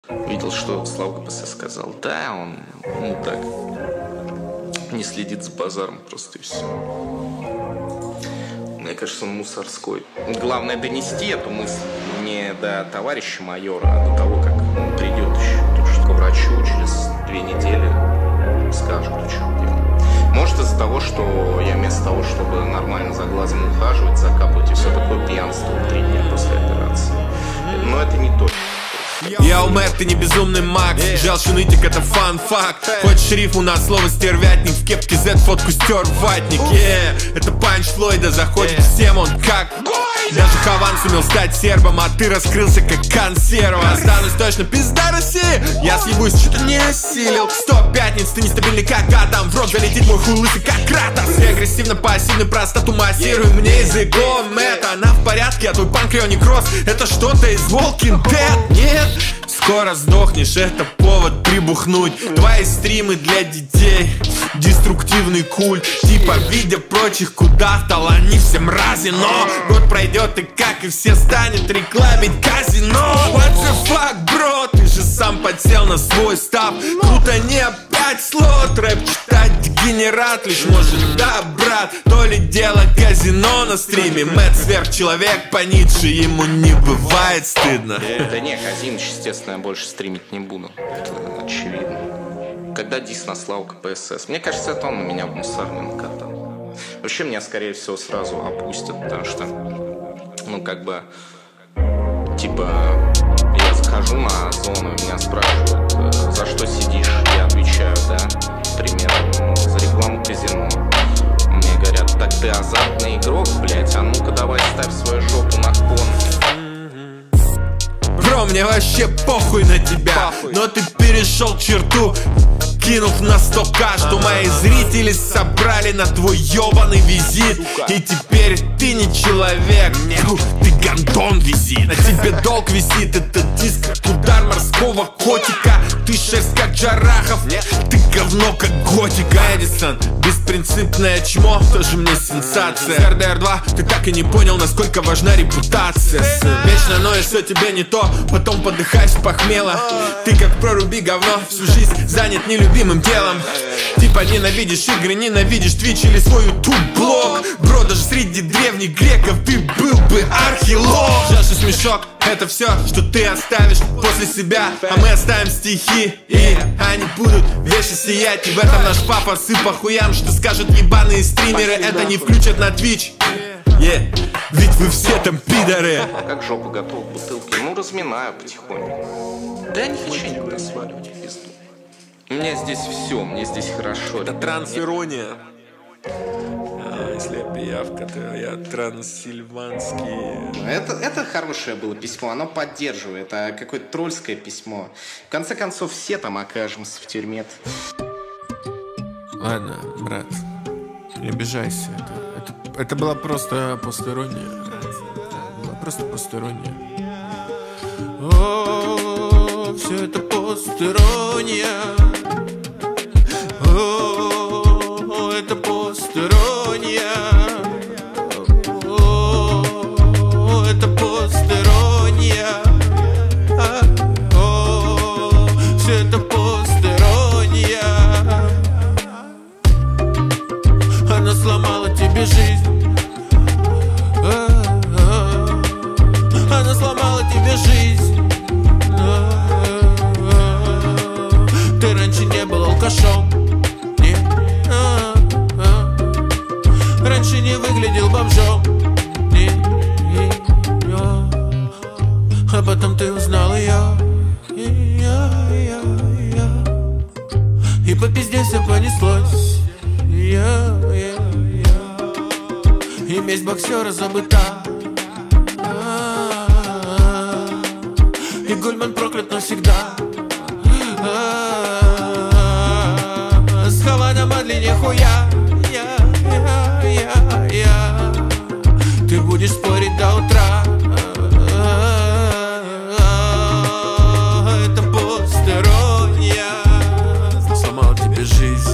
Видел, что Слава КПСС сказал. Да, он, так, не следит за базаром просто и все. Мне кажется, он мусорской. Главное донести эту мысль не до товарища майора, а до того, как он придет еще. Потому что к врачу через 2 недели скажут, в чем дело. Может, из-за того, что я вместо того, чтобы нормально за глазом ухаживать, закапывать и все такое, пьянство 3 дня после операции. Но это не точно. Я умер, ты не безумный маг. Жалче нытик, это фан-факт. Хочешь рифму на слово стервятник, в кепке Z фотку стер ватник. Это панч Флойда, заходит всем он как даже Хаван сумел стать сербом, а ты раскрылся как консерва. Останусь точно пизда России. Я съебусь, что-то не осилил. 100 пятниц, ты нестабильный как атом. В рот залетит мой хуй лысый как Кратос. Я агрессивно-пассивный, простоту массируй мне языком. Это она в порядке, а твой панкреоникроз это что-то из Walking Dead. Нет, скоро сдохнешь, это повод прибухнуть. Твои стримы для детей, деструктивный культ. Типа видя прочих кудахтал, они все мрази. Но год пройдет и как и все станет рекламить казино. What the fuck, бро, ты же сам подсел на свой став. Круто не опять слот, рэп читать дегенерат. Лишь может да, брат, то ли дело казино на стриме. Мэтт сверхчеловек по Ницше, ему не бывает стыдно. Да не, Казиныч, естественно, я больше стримить не буду. Это очевидно. Когда дис на Славу КПСС? Мне кажется, это он на меня в мусорный накатал. Вообще меня, скорее всего, сразу опустят, потому что, я захожу на зону, меня спрашивают, за что сидишь? Я отвечаю, да, примерно, за рекламу казино. Мне говорят, так ты азартный игрок, блять, а ну-ка давай ставь свою жопу на кон. Бро, мне вообще похуй на тебя, но ты перешел черту, кинув на 100к, что мои зрители собрали на твой ебаный визит. И теперь ты не человек, ты гондон висит. На тебе долг висит, этот диск как удар морского котика. Ты шерсть как Джарахов, ты говно как готика. Эдисон, беспринципное чмо, тоже мне сенсация. РДР 2, ты так и не понял, насколько важна репутация. Вечно ноешь, все тебе не то, потом подыхаешь похмело. Ты как проруби говно, всю жизнь занят нелюбимым делом. Типа ненавидишь игры, ненавидишь Twitch или свой YouTube-блог. Бро, даже среди древних греков ты был бы археолог. Жашь и смешок, это все, что ты оставишь после себя. А мы оставим стихи, и они будут вечно сиять. И в этом наш папа сыпа хуям, что скажут ебаные стримеры. Это не включат на Twitch. Ведь вы все там пидоры. А как жопа готова к бутылке? Разминаю потихоньку. Да я не хочу никуда сваливать в пизду. У меня здесь все, мне здесь хорошо. Это трансирония. Если я пиявка, то я трансильванский. Это хорошее было письмо, оно поддерживает. А какое-то тролльское письмо. В конце концов, все там окажемся в тюрьме. Ладно, брат, не обижайся. Это была просто посторонняя. Просто посторонняя. О, все это посторонняя. О, это посторонняя. О, это посторонняя. О, все это посторонняя. Она сломала тебе жизнь. Она сломала тебе жизнь. Ты раньше не был алкашом. Раньше не выглядел бомжом. А потом ты узнал ее. И по пизде все понеслось. И месть боксера забыта. И Гульман проклят навсегда. С Хавана Мадли нихуя. Ты будешь спорить до утра. Это посторонняя. Сломал тебе жизнь.